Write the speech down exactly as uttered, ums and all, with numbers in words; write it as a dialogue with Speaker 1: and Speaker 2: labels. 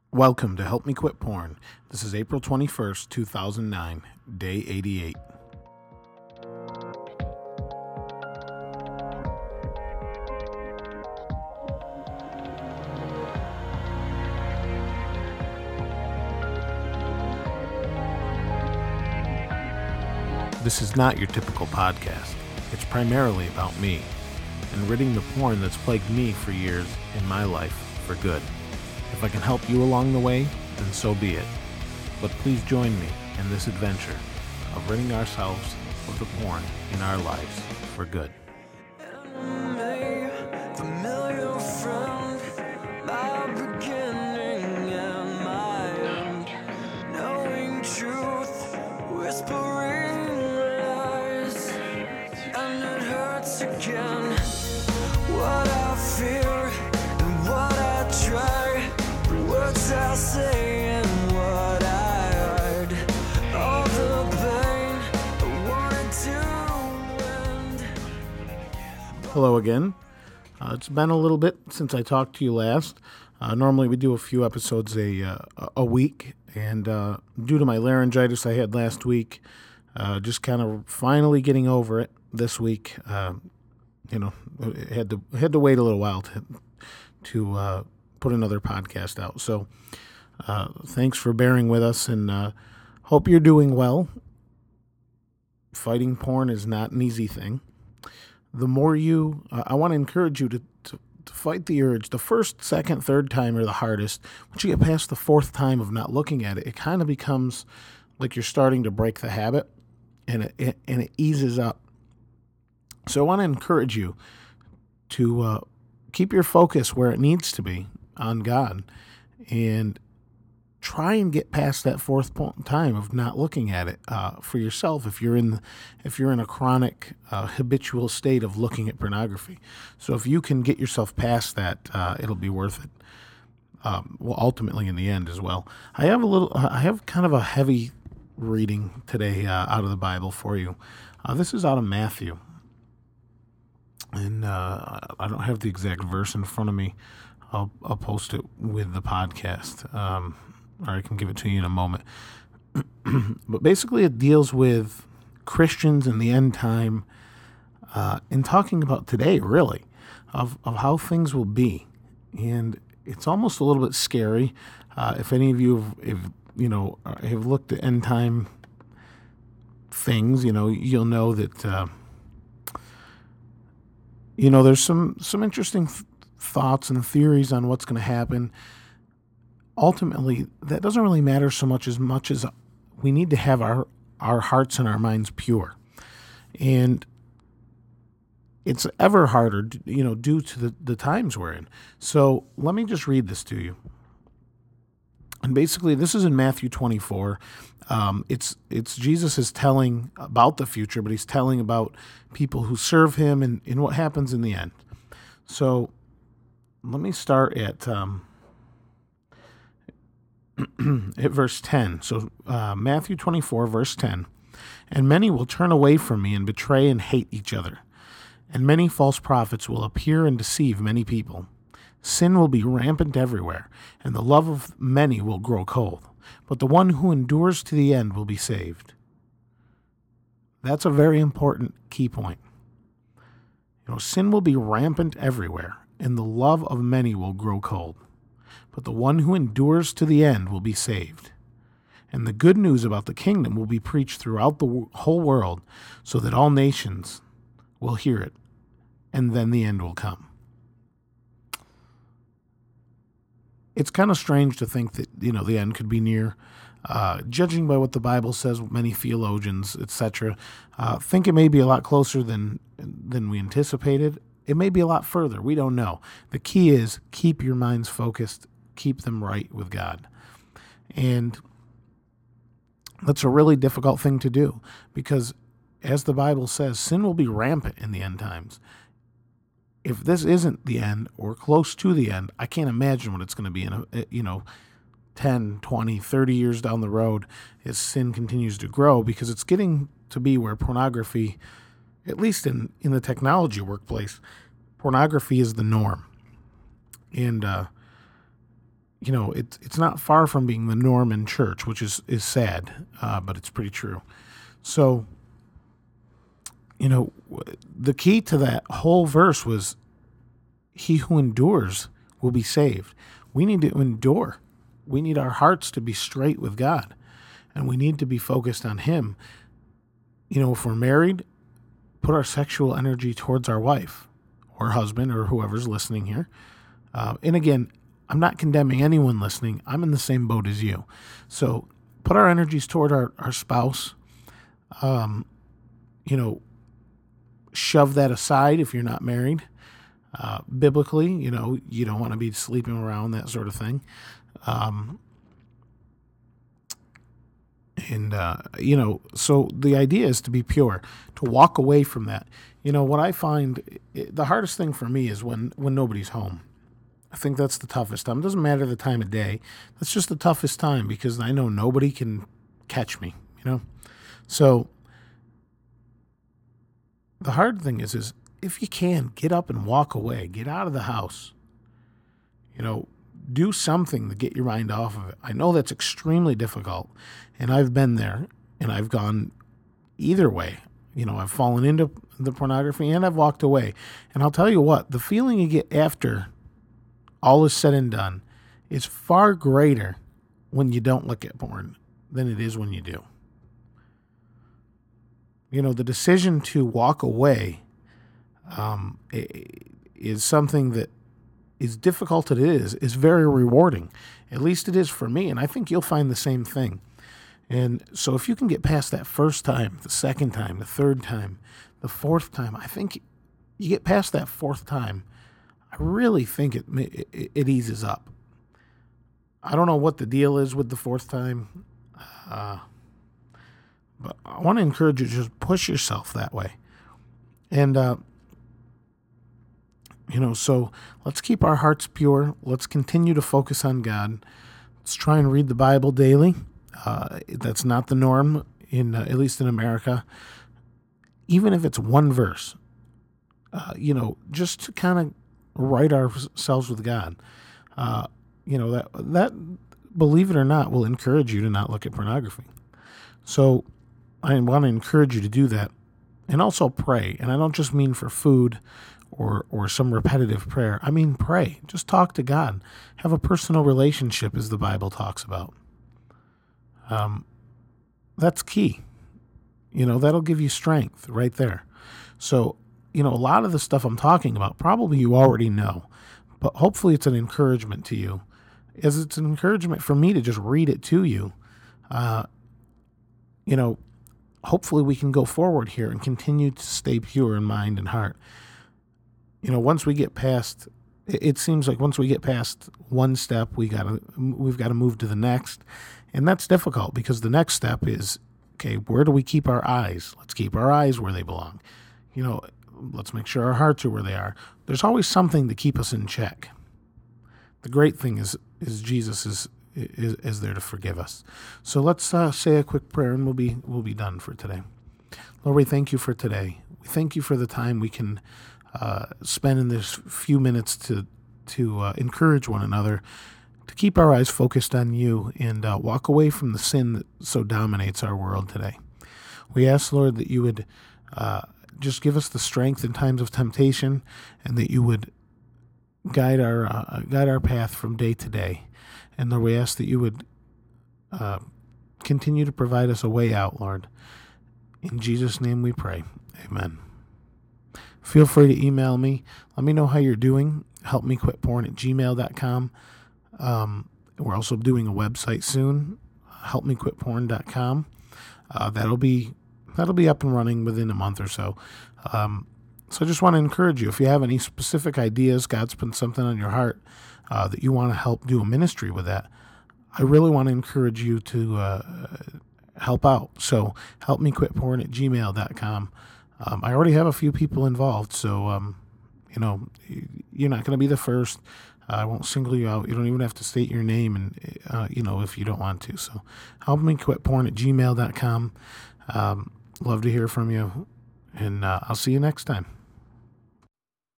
Speaker 1: Welcome to Help Me Quit Porn. This is April twenty-first, two thousand nine, day eighty-eight. This is not your typical podcast. It's primarily about me and ridding the porn that's plagued me for years in my life for good. If I can help you along the way, then so be it. But please join me in this adventure of ridding ourselves of the porn in our lives for good. Hello again. Uh, it's been a little bit since I talked to you last. Uh, normally we do a few episodes a uh, a week, and uh, due to my laryngitis I had last week, uh, just kind of finally getting over it this week. Uh, you know, had to had to wait a little while to to uh, put another podcast out. So uh, thanks for bearing with us, and uh, hope you're doing well. Fighting porn is not an easy thing. The more you, uh, I want to encourage you to, to, to fight the urge. The first, second, third time are the hardest. Once you get past the fourth time of not looking at it, it kind of becomes like you're starting to break the habit, and it, it and it eases up. So I want to encourage you to uh, keep your focus where it needs to be on God, and try and get past that fourth point time of not looking at it uh, for yourself. If you're in, if you're in a chronic, uh, habitual state of looking at pornography, so if you can get yourself past that, uh, it'll be worth it. Um, well, ultimately, in the end, as well. I have a little. I have kind of a heavy reading today uh, out of the Bible for you. Uh, this is out of Matthew, and uh, I don't have the exact verse in front of me. I'll, I'll post it with the podcast. Um, or I can give it to you in a moment. But basically it deals with Christians in the end time, uh, and talking about today, really, of, of how things will be. And it's almost a little bit scary. Uh, if any of you have, if, you know, have looked at end time things, you know, you'll know that, uh, you know, there's some, some interesting th- thoughts and theories on what's going to happen. Ultimately, that doesn't really matter so much as much as we need to have our, our hearts and our minds pure. And it's ever harder, you know, due to the, the times we're in. So let me just read this to you. And basically, this is in Matthew twenty-four. Um, it's it's Jesus is telling about the future, but he's telling about people who serve him and, and what happens in the end. So let me start at... Um, at verse ten. So uh, Matthew twenty-four, verse ten. And many will turn away from me and betray and hate each other. And many false prophets will appear and deceive many people. Sin will be rampant everywhere, and the love of many will grow cold. But the one who endures to the end will be saved. That's a very important key point. You know, sin will be rampant everywhere, and the love of many will grow cold. But the one who endures to the end will be saved. And the good news about the kingdom will be preached throughout the whole world, so that all nations will hear it, and then the end will come. It's kind of strange to think that, you know, the end could be near. Uh, judging by what the Bible says, many theologians, et cetera, uh, think it may be a lot closer than than we anticipated. It may be a lot further. We don't know. The key is keep your minds focused. Keep them right with God. And that's a really difficult thing to do because, as the Bible says, sin will be rampant in the end times. If this isn't the end or close to the end, I can't imagine what it's going to be in, a, you know, ten, twenty, thirty years down the road as sin continues to grow, because it's getting to be where pornography, at least in, in the technology workplace, pornography is the norm. And, uh, you know, it's it's not far from being the norm in church, which is is sad, uh, but it's pretty true. So, you know, the key to that whole verse was, "He who endures will be saved." We need to endure. We need our hearts to be straight with God, and we need to be focused on Him. You know, if we're married, put our sexual energy towards our wife or husband or whoever's listening here. Uh, and again, I'm not condemning anyone listening. I'm in the same boat as you. So put our energies toward our, our spouse. Um, you know, shove that aside if you're not married. Uh, biblically, you know, you don't want to be sleeping around, that sort of thing. Um, and, uh, you know, so the idea is to be pure, to walk away from that. You know, what I find, it, the hardest thing for me is when, when nobody's home. I think that's the toughest time. It doesn't matter the time of day. That's just the toughest time because I know nobody can catch me, you know? So the hard thing is, is if you can, get up and walk away. Get out of the house. You know, do something to get your mind off of it. I know that's extremely difficult, and I've been there, and I've gone either way. You know, I've fallen into the pornography, and I've walked away. And I'll tell you what, the feeling you get after all is said and done is far greater when you don't look at porn than it is when you do. You know, the decision to walk away um, is something that is difficult. It is, is very rewarding. At least it is for me, and I think you'll find the same thing. And so if you can get past that first time, the second time, the third time, the fourth time, I think you get past that fourth time, I really think it, it it eases up. I don't know what the deal is with the fourth time, uh, but I want to encourage you to just push yourself that way. And, uh, you know, so let's keep our hearts pure. Let's continue to focus on God. Let's try and read the Bible daily. Uh, that's not the norm, in uh, at least in America. Even if it's one verse, uh, you know, just to kind of right ourselves with God. Uh, you know, that, that, believe it or not, will encourage you to not look at pornography. So I want to encourage you to do that. And also pray. And I don't just mean for food or, or some repetitive prayer. I mean pray. Just talk to God. Have a personal relationship, as the Bible talks about. Um, that's key. You know, that'll give you strength right there. So, you know, a lot of the stuff I'm talking about, probably you already know, but hopefully it's an encouragement to you, as it's an encouragement for me to just read it to you. Uh, you know, hopefully we can go forward here and continue to stay pure in mind and heart. You know, once we get past, it seems like once we get past one step, we gotta, we've got to move to the next. And that's difficult because the next step is, okay, where do we keep our eyes? Let's keep our eyes where they belong. You know, let's make sure our hearts are where they are. There's always something to keep us in check. The great thing is, is Jesus is, is, is there to forgive us. So let's uh, say a quick prayer and we'll be, we'll be done for today. Lord, we thank you for today. We thank you for the time we can uh, spend in this few minutes to, to uh, encourage one another, to keep our eyes focused on you and uh, walk away from the sin that so dominates our world today. We ask, Lord, that you would uh, just give us the strength in times of temptation, and that you would guide our uh, guide our path from day to day. And Lord, we ask that you would uh, continue to provide us a way out, Lord. In Jesus' name we pray. Amen. Feel free to email me. Let me know how you're doing. Help me quit porn at gmail dot com. Um, we're also doing a website soon, help me quit porn dot com. Uh, that'll be that'll be up and running within a month or so. Um, so I just want to encourage you, if you have any specific ideas, God's put something on your heart uh, that you want to help do a ministry with that, I really want to encourage you to uh, help out. So help me quit porn at gmail dot com. Um, I already have a few people involved, so um, you know, you're not going to be the first. Uh, I won't single you out. You don't even have to state your name, and uh, you know, if you don't want to. So help me quit porn at gmail dot com. Um, love to hear from you, and uh, I'll see you next time.